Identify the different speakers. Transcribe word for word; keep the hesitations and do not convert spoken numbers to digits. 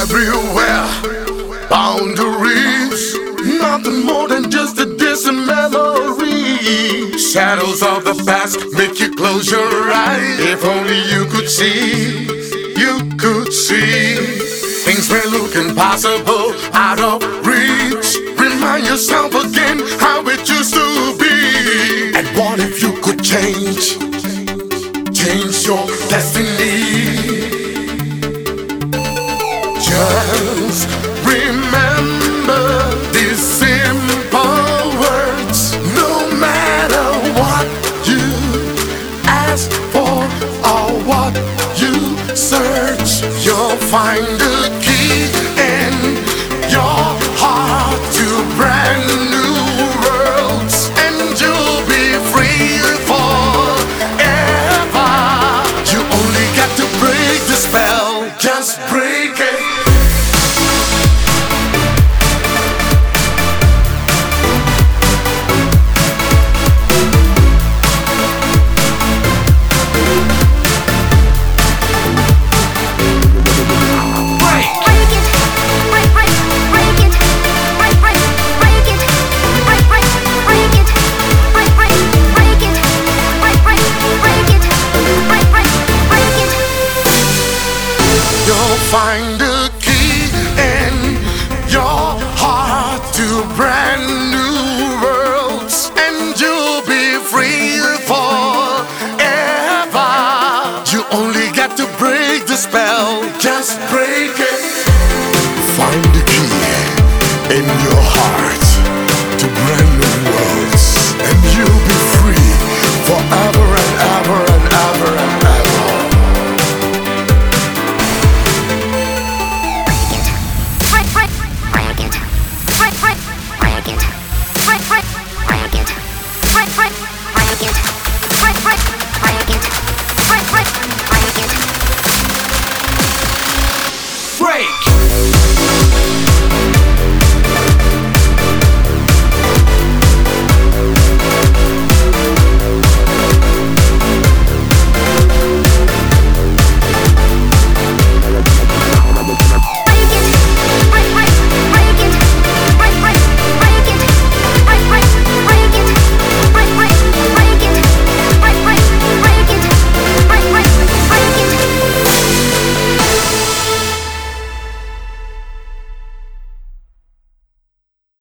Speaker 1: everywhere. Boundaries, nothing more than just a distant memory. Shadows of the past make you close your eyes. If only you could see, you could see. Things may look impossible, out of reach. Remind yourself again how it used to be. And what if you could change, change your destiny? Just remember these simple words. No matter what you ask for or what you search, you'll find the key in your heart to brand new worlds, and you'll be free forever. You only got to break the spell, just break it. Find the key in your heart to brand new worlds, and you'll be free forever. You only got to break the spell, just break it. Find the key in